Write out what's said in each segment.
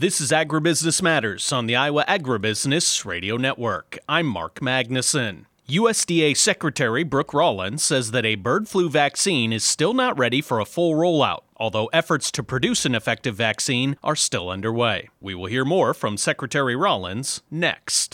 This is Agribusiness Matters on the Iowa Agribusiness Radio Network. I'm Mark Magnuson. USDA Secretary Brooke Rollins says that a bird flu vaccine is still not ready for a full rollout, although efforts to produce an effective vaccine are still underway. We will hear more from Secretary Rollins next.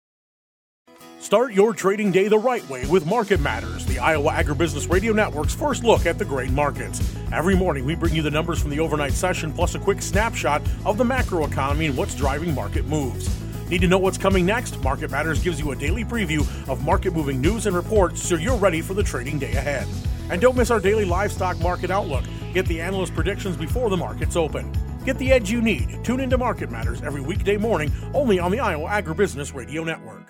Start your trading day the right way with Market Matters, the Iowa Agribusiness Radio Network's first look at the grain markets. Every morning, we bring you the numbers from the overnight session, plus a quick snapshot of the macroeconomy and what's driving market moves. Need to know what's coming next? Market Matters gives you a daily preview of market-moving news and reports so you're ready for the trading day ahead. And don't miss our daily livestock market outlook. Get the analyst predictions before the markets open. Get the edge you need. Tune into Market Matters every weekday morning, only on the Iowa Agribusiness Radio Network.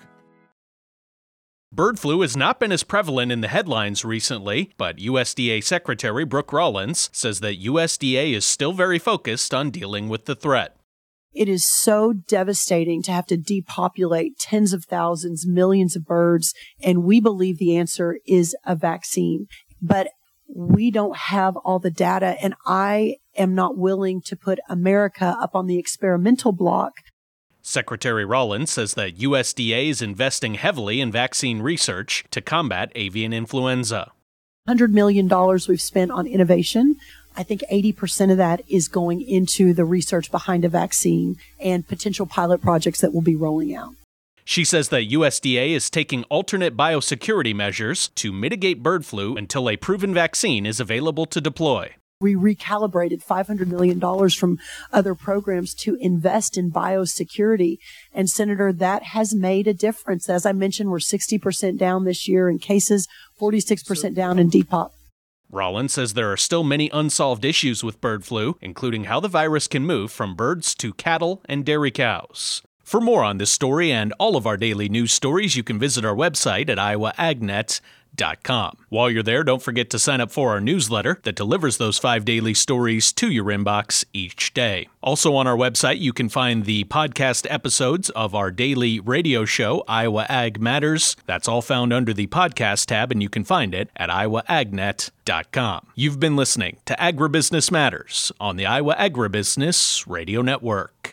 Bird flu has not been as prevalent in the headlines recently, but USDA Secretary Brooke Rollins says that USDA is still very focused on dealing with the threat. It is so devastating to have to depopulate tens of thousands, millions of birds, and we believe the answer is a vaccine. But we don't have all the data, and I am not willing to put America up on the experimental block. Secretary Rollins says that USDA is investing heavily in vaccine research to combat avian influenza. $100 million we've spent on innovation. I think 80% of that is going into the research behind a vaccine and potential pilot projects that we'll be rolling out. She says that USDA is taking alternate biosecurity measures to mitigate bird flu until a proven vaccine is available to deploy. We recalibrated $500 million from other programs to invest in biosecurity. And Senator, that has made a difference. As I mentioned, we're 60% down this year in cases, 46% down in depop. Rollins says there are still many unsolved issues with bird flu, including how the virus can move from birds to cattle and dairy cows. For more on this story and all of our daily news stories, you can visit our website at iowaagnet.com. While you're there, don't forget to sign up for our newsletter that delivers those 5 daily stories to your inbox each day. Also on our website, you can find the podcast episodes of our daily radio show, Iowa Ag Matters. That's all found under the podcast tab, and you can find it at iowaagnet.com. You've been listening to Agribusiness Matters on the Iowa Agribusiness Radio Network.